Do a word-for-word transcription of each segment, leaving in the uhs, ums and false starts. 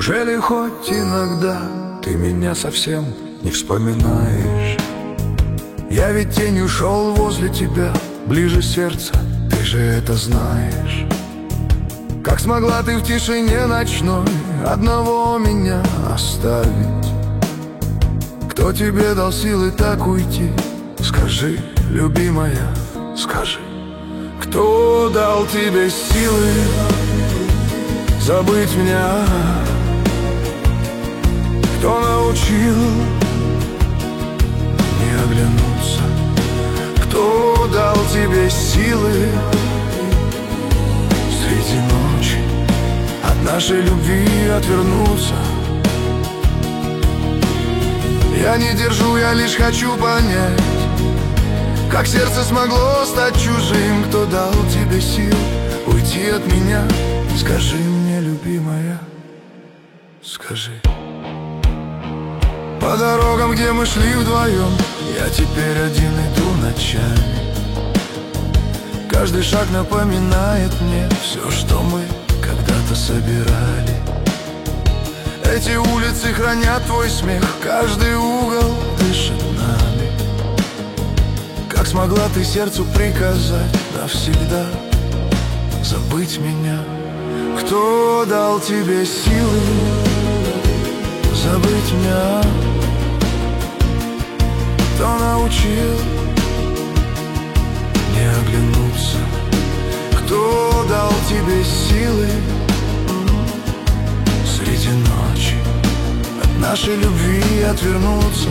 Неужели хоть иногда ты меня совсем не вспоминаешь? Я ведь тенью шел возле тебя, ближе сердца, ты же это знаешь. Как смогла ты в тишине ночной одного меня оставить? Кто тебе дал силы так уйти? Скажи, любимая, скажи. Кто дал тебе силы забыть меня? Кто научил не оглянуться? Кто дал тебе силы среди ночи от нашей любви отвернуться? Я не держу, я лишь хочу понять, как сердце смогло стать чужим. Кто дал тебе сил уйти от меня? Скажи мне, любимая, скажи. По дорогам, где мы шли вдвоем, я теперь один иду ночами. Каждый шаг напоминает мне все, что мы когда-то собирали. Эти улицы хранят твой смех, каждый угол дышит нами. Как смогла ты сердцу приказать навсегда забыть меня? Кто дал тебе силы забыть меня? Кто научил не оглянуться? Кто дал тебе силы среди ночи от нашей любви отвернуться?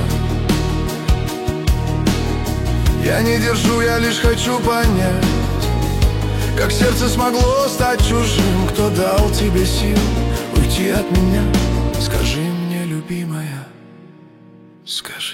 Я не держу, я лишь хочу понять, как сердце смогло стать чужим. Кто дал тебе сил уйти от меня? Скажи мне, любимая, скажи.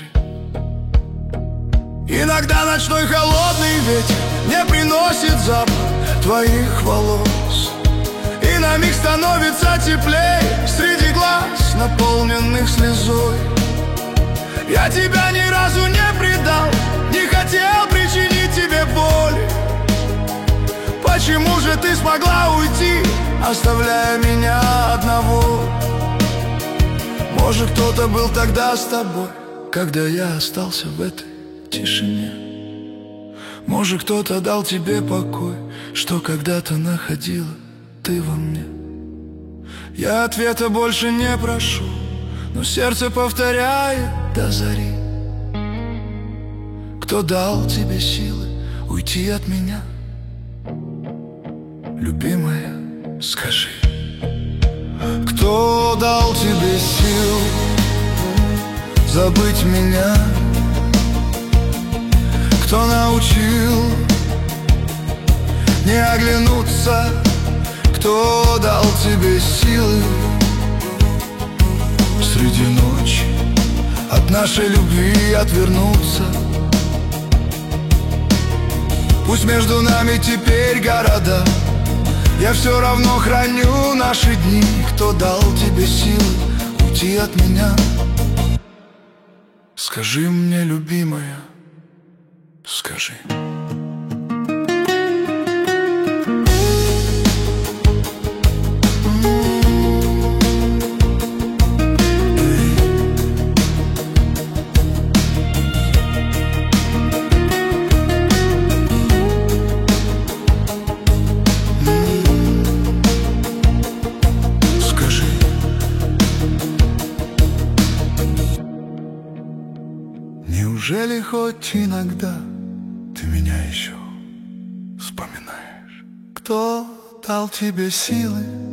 Иногда ночной холодный ветер не приносит запах твоих волос, и на миг становится теплее среди глаз, наполненных слезой. Я тебя ни разу не предал, не хотел причинить тебе боли. Почему же ты смогла уйти, оставляя меня одного? Может, кто-то был тогда с тобой, когда я остался в этой тишине? Может, кто-то дал тебе покой, что когда-то находила ты во мне? Я ответа больше не прошу, но сердце повторяет до зари. Кто дал тебе силы уйти от меня? Любимая, скажи. Кто дал тебе сил забыть меня? Кто научил не оглянуться? Кто дал тебе силы среди ночи от нашей любви отвернуться? Пусть между нами теперь города, я все равно храню наши дни. Кто дал тебе силы уйти от меня? Скажи мне, любимая, скажи. Неужели хоть иногда ты меня еще вспоминаешь? Кто дал тебе силы